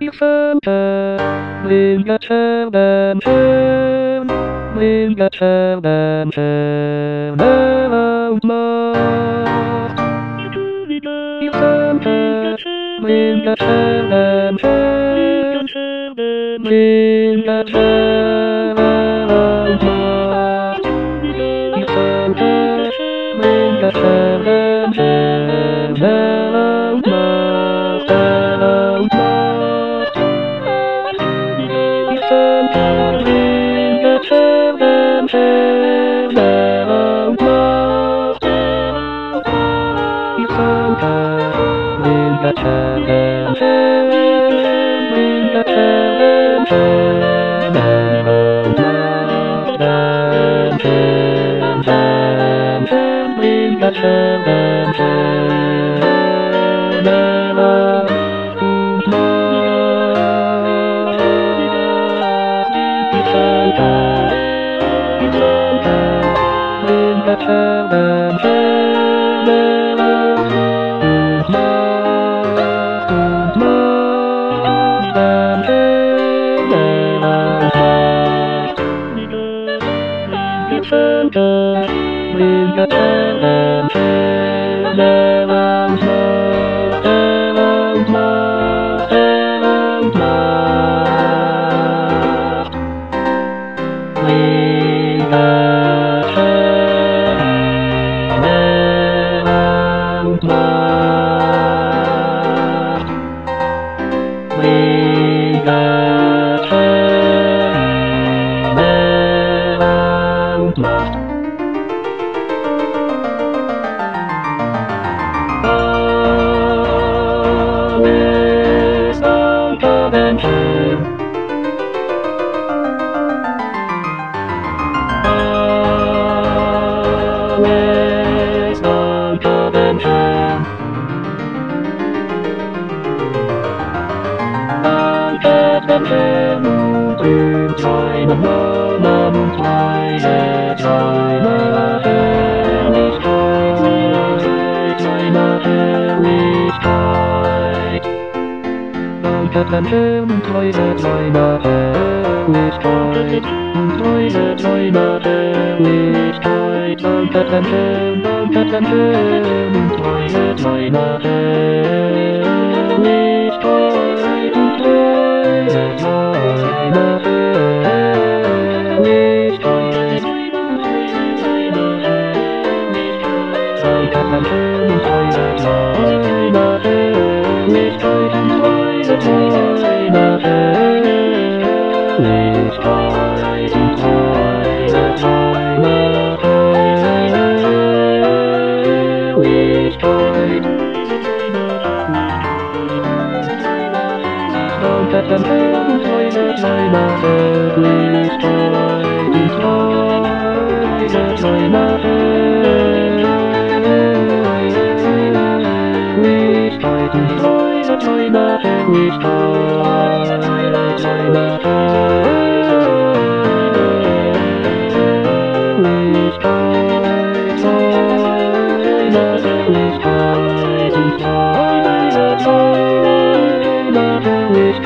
you Santa, ring a bell and turn, ring a bell and turn around love. You Santa, ring a bell and turn, ring a bell around love. You Santa, ring a bell and turn around love, around love. You Santa, ring a bell and turn around love. You Santa, ring a bell and turn, ring a bell and turn around love, and turn, ring a bell and turn around love. You Santa, you Santa, ring a bell and turn around love, and turn around love. You Santa, ring a bell and turn around love, around love, around love. Ring a bell around love. Ring a bell around love. Always on convention. Always on convention. On convention. Dream time alone and twice a time a hellish tide. Time a hellish tide. On convention. Twice a time a hellish tide. Twice a time a hellish tide. On convention. On convention. Twice a time a hellish tide. Twice a time a hellish tide. On convention. Twice a time a hellish tide. Twice a time a hellish tide. Twice a time a hellish tide. On convention. Twice a time a hellish tide. Twice a time a hellish tide. Twice a time a hellish tide. Time a hellish tide. Time a hellish tide. Twice a time a hellish